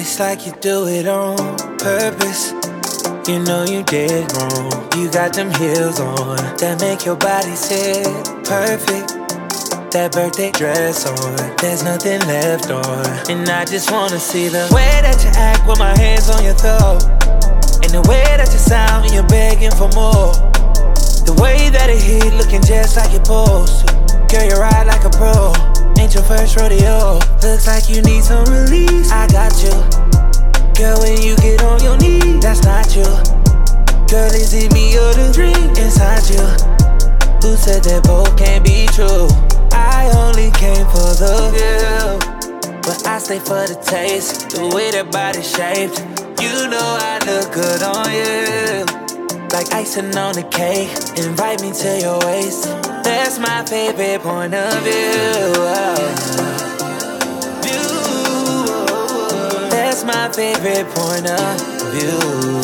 It's like you do it on purpose. You know you did wrong. You got them heels on that make your body sit perfect. That birthday dress on, there's nothing left on. And I just wanna see the way that you act with my hands on your throat, and the way that you sound when you're begging for more. The way that it hit, looking just like you're supposed to. Girl, you ride like a pro, ain't your first rodeo. Looks like you need some release, I got you. Girl, when you get on your knees, that's not you. Girl, is it me or the dream inside you? Who said that both can't be true? I only came for the view, but I stay for the taste. The way that body shaped, you know I look good on you. Like icing on the cake, invite me to your waist. That's my favorite point of view. That's my favorite point of view.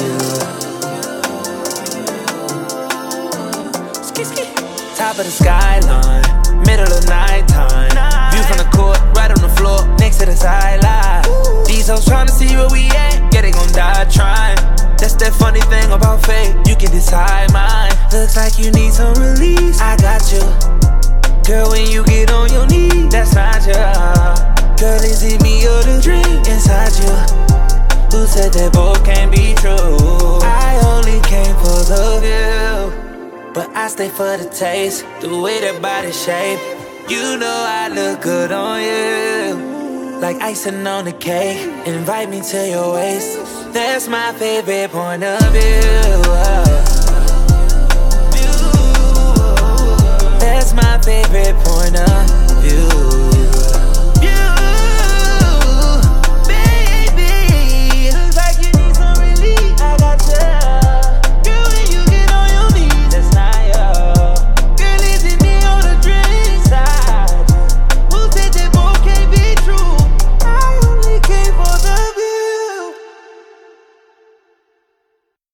Top of the skyline, middle of nighttime. View from the court, right on the floor, next to the sideline. These hoes tryna see where we at, yeah, they gon' die trying. That's that funny thing about fate, you can decide mine. Looks like you need some release, I got you. Girl, when you get on your knees, that's not you. Girl, is it me or the dream inside you? Who said that both can't be true? I only came for the view, but I stay for the taste. The way that body shape, you know I look good on you. Like icing on the cake, invite me to your waist. That's my favorite point of view.